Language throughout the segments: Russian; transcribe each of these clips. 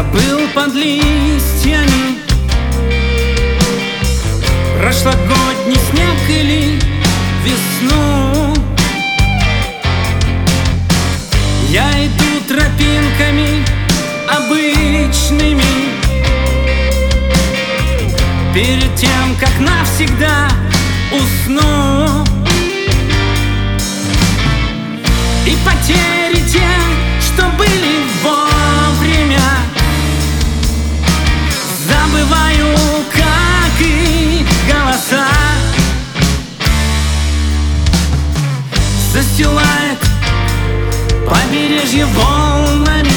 Забыл под листьями прошлогодний снег или весну. Я иду тропинками обычными перед тем, как навсегда усну. И потери те, что были вовремя, забываю, как и голоса. Застилает побережье волнами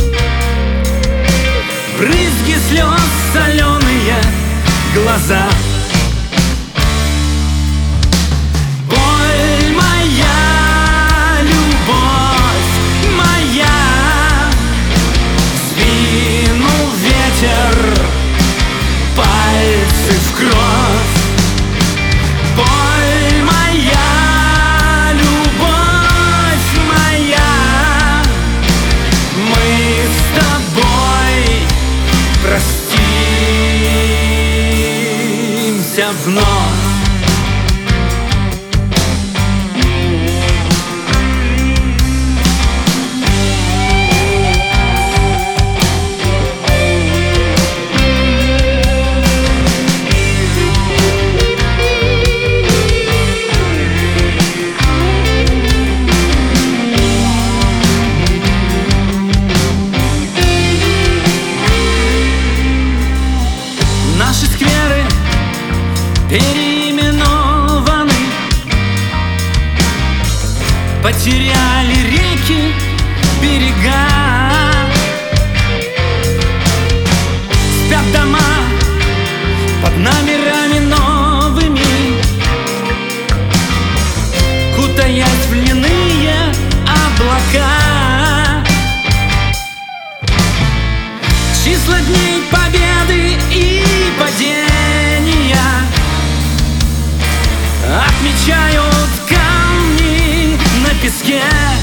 брызги слез, соленые глаза. Боль моя, любовь моя, сдвинул ветер пальцы в кровь. Боль моя, любовь моя, мы с тобой простимся вновь. Наши скверы переименованы, потеряли реки, берега. Спят дома под номерами новыми, кутаясь в льняные облака. Числа дней победы и падения отмечают камни на песке.